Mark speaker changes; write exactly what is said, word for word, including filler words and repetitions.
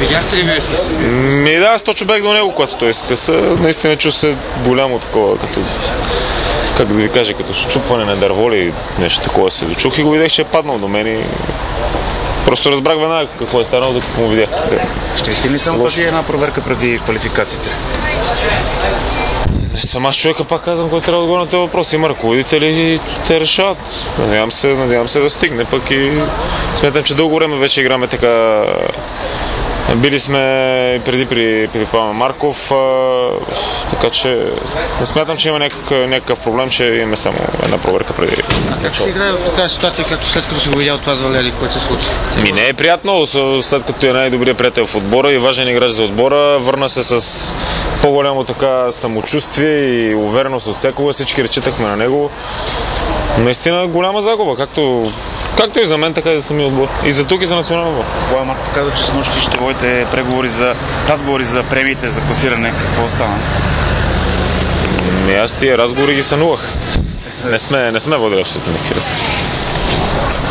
Speaker 1: Видяхте ли вие?
Speaker 2: Ми да, аз точно бях до него, когато той скъса. Наистина чу се голямо такова, като, как да ви кажа, като счупване на дърво или нещо такова се дочух и го видях, че е паднал до мен и просто разбрах веднага какво е станало, докато му видях.
Speaker 1: Ще ли само пъти една проверка преди квалификациите?
Speaker 2: Не съм аз човека, пак казвам, който трябва да отговоря на тези въпроси. Има ръководители и те решават. Надявам се, надявам се да стигне, пък и смятам, че дълго време вече играме така. Били сме преди при, при Павел Марков, а, така че не смятам, че има някакъв, някакъв проблем, че имаме само една проверка преди.
Speaker 1: А как ще играе в такава ситуация, като след като си го видял това за Валери, което се случи?
Speaker 2: Ми не е приятно, след като е най-добрият приятел в отбора и важен играч за отбора, върна се с по-голямо така самочувствие и увереност от всякога, всички разчитахме на него. Наистина голяма загуба, както, както и за мен, така и за самия отбор. И за тук и за националния отбор.
Speaker 1: Павел Марков каза, че с нощи ще водите преговори за разговори за премиите, за класиране. Какво стана?
Speaker 2: Ами аз тия разговори ги сънувах. Не сме, не сме водили абсолютно никакви разговори.